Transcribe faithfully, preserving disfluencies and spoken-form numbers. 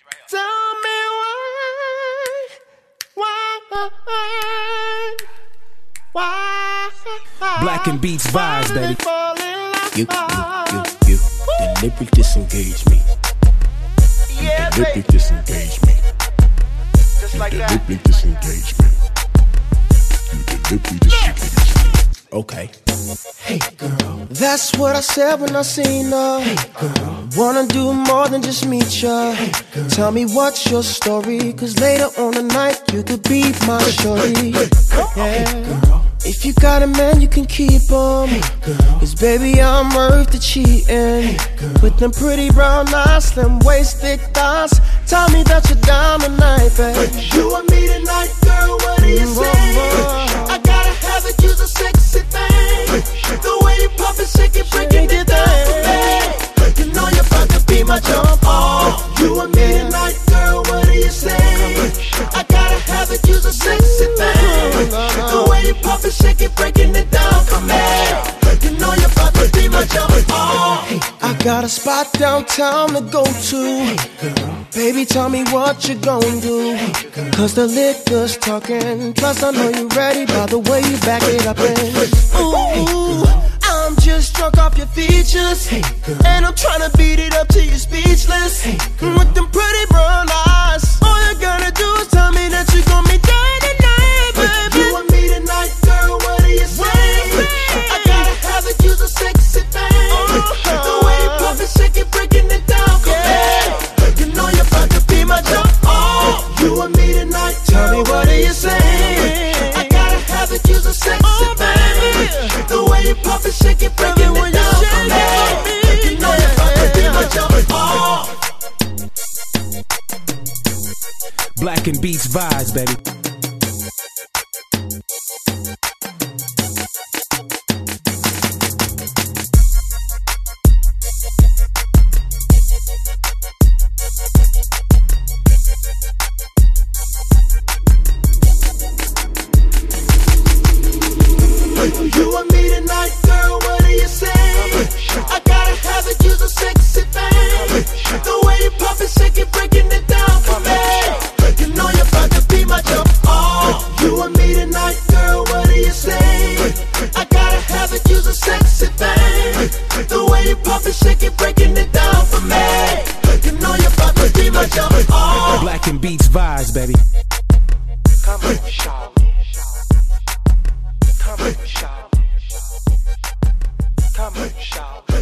Tell me why, why, why? Black and Beats vibes, baby. You, you, you, you deliberately disengage me. You Yeah, deliberately baby. disengage me. Just You like that. deliberately disengage me. You deliberately disengage me. Okay. Hey girl, That's what I said when I seen her. Hey girl, wanna do more than just meet ya. Hey girl, tell me what's your story, cause later on the night you could be my shorty. Yeah. If you got a man, you can keep him. Cause baby, I'm worth the cheating. With them pretty brown eyes, slim waist, thick thighs. Tell me that you're down tonight, babe. You and me tonight, girl, what do you say? I gotta have it, you's a sexy thing. The way you pop it, shake it, breaking it down for me. You know you're about to be my jump off. You and me tonight, girl, what do you say? I gotta have it, you's a sexy thing. The way you pop it, shake it, breaking it down for me. You know you're about to be my jump off. I got a spot downtown to go to. Baby, tell me what you gon' do. Cause the liquor's talking. Plus I know you ready by the way you back it up and ooh, I'm just drunk off your features. And I'm tryna beat it up till you're speechless. With them pretty brown eyes, all you gotta do is tell me that you gon' be down tonight, baby. You and me tonight, girl, what do you say? I gotta have it, you's a sexy thing. The way you pop it, shake it, breaking it down for me. You know you're about to be my jump on. You and me tonight, tell me what do you say? I gotta have it, you's a sexy thing. The way you pop it, shake it, breaking it down for me. You know you're about to be my jump on. Black and Beats vibes, baby. You and me tonight, girl, what do you say? I gotta have it, you's a sexy thing. The way you pop it, shake it, breaking it down for me. You know you're about to be my jump off. You and me tonight, girl, what do you say? I gotta have it, you's a sexy thing. The way you pop it, shake it, breaking it down for me. You know you're about to be my jump off. Black and Beats vibes, baby. Come on, Charlie. Come on, Charlie. Come on, Charlie.